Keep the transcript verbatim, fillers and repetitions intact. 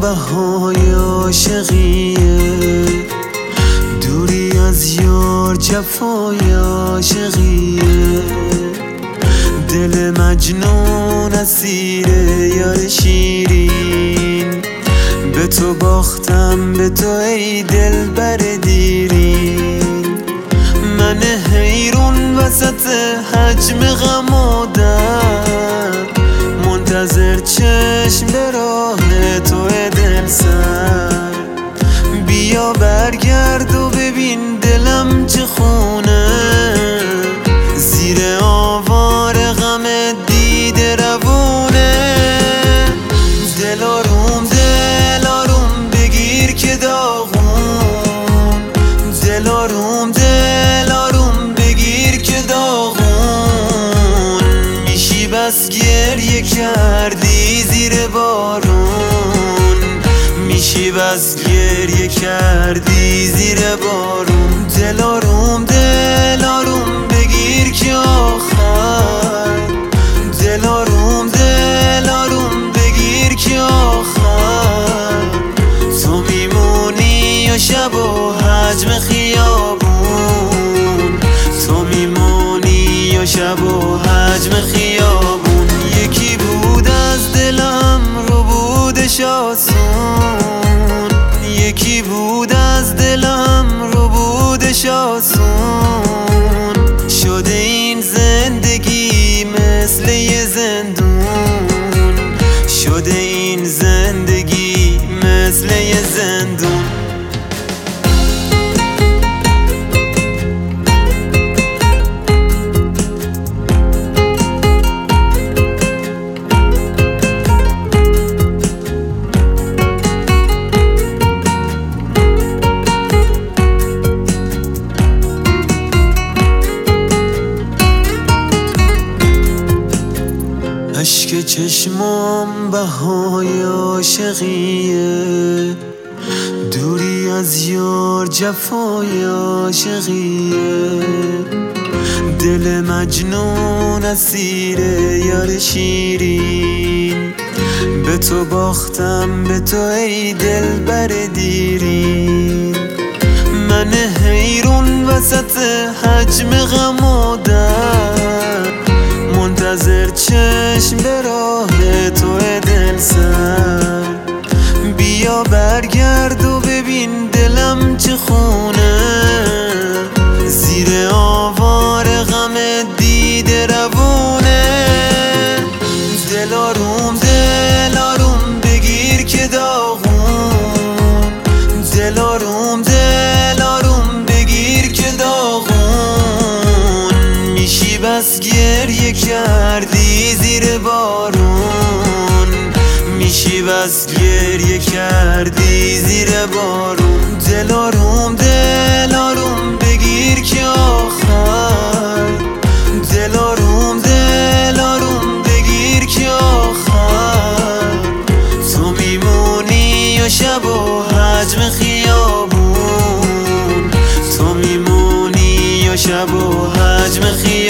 بهای عاشقیه، دوری از یار جفای عاشقیه. دل مجنون اسیر یار شیرین، به تو باختم به تو ای دل بر دیرین. من حیرون وسط حجم غم و درد، منتظر چشم به راه تو دل سر. بیا برگرد و ببین دلم چه خونه، زیر آوار غم دیده روونه. دل آروم دل آروم بگیر که داغون، دل آروم دل آروم بگیر که داغون. میشی بس گریه کردی زیر بارون، میشی بس گریه کردی زیر بارون. دل آروم دل آروم بگیر که آخر، دل آروم دل آروم بگیر که آخر. تو میمونی یا شب و حجم خیابون، تو میمونی یا شب و حجم خیابون. یکی بود از دلم رو بودش آسون، یکی بود از دلم رو بودش آسون. شده این زندگی مثل یه زندون، شده این زندگی مثل یه زندون. اشک چشمام بهای عاشقیه، دوری از یار جفای عاشقیه. دل مجنون اسیر یار شیرین، به تو باختم به تو ای دل بر دیرین. من حیرون وسط حجم غم و درد، منتظر چشم به راه تو دل سر. بیا برگرد و ببین دلم چه خونه، زیر آوار غم دیده روونه. دل آروم دل آروم بگیر که داغون، دل آروم دل آروم بگیر که داغون. میشی بس گریه کردی زیر بارون، میشی بس گریه کردی زیر بارون. دل آروم دل آروم بگیر که آخر، دل آروم دل آروم بگیر که آخر. تو میمونی یا شب و حجم خیابون، تو میمونی یا شب و حجم خیابون.